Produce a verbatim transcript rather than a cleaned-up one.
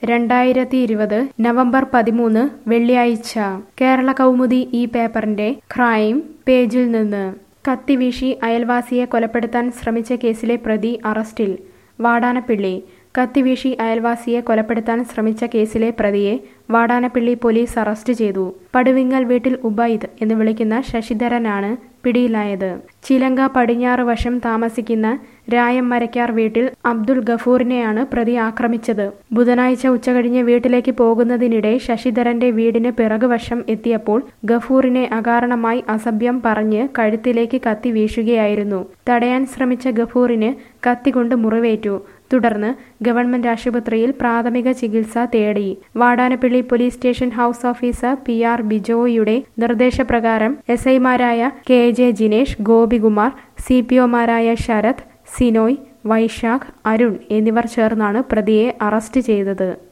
രണ്ടായിരത്തി ഇരുപത് നവംബർ പതിമൂന്ന് വെള്ളിയാഴ്ച കേരള കൗമുദി ഈ പേപ്പറിന്റെ ക്രൈം പേജിൽ നിന്ന് കത്തിവീശി അയൽവാസിയെ കൊലപ്പെടുത്താൻ ശ്രമിച്ച കേസിലെ പ്രതി അറസ്റ്റിൽ. വാടാനപ്പിള്ളി കത്തിവീശി അയൽവാസിയെ കൊലപ്പെടുത്താൻ ശ്രമിച്ച കേസിലെ പ്രതിയെ വാടാനപ്പിള്ളി പോലീസ് അറസ്റ്റ് ചെയ്തു. പടുവിങ്ങൽ വീട്ടിൽ ഉബൈദ് എന്ന് വിളിക്കുന്ന ശശിധരനാണ് പിടിയിലായത്. ചിലങ്ക പടിഞ്ഞാറ് വശം താമസിക്കുന്ന രായം മരക്കാർ വീട്ടിൽ അബ്ദുൾ ഗഫൂറിനെയാണ് പ്രതി ആക്രമിച്ചത്. ബുധനാഴ്ച ഉച്ചകഴിഞ്ഞ് വീട്ടിലേക്ക് പോകുന്നതിനിടെ ശശിധരന്റെ വീടിന് പിറകുവശം എത്തിയപ്പോൾ ഗഫൂറിനെ അകാരണമായി അസഭ്യം പറഞ്ഞ് കഴുത്തിലേക്ക് കത്തി വീശുകയായിരുന്നു. തടയാൻ ശ്രമിച്ച ഗഫൂറിന് കത്തികൊണ്ട് മുറിവേറ്റു. തുടർന്ന് ഗവൺമെന്റ് ആശുപത്രിയിൽ പ്രാഥമിക ചികിത്സ തേടി. Vadanappally police station house officer P R ബിജോയുടെ നിർദ്ദേശപ്രകാരം എസ് ഐമാരായ K J Jinesh, Gopikumar, C P ഒമാരായ ശരത്, സിനോയ്, വൈശാഖ്, അരുൺ എന്നിവർ ചേർന്നാണ് പ്രതിയെ അറസ്റ്റ് ചെയ്തത്.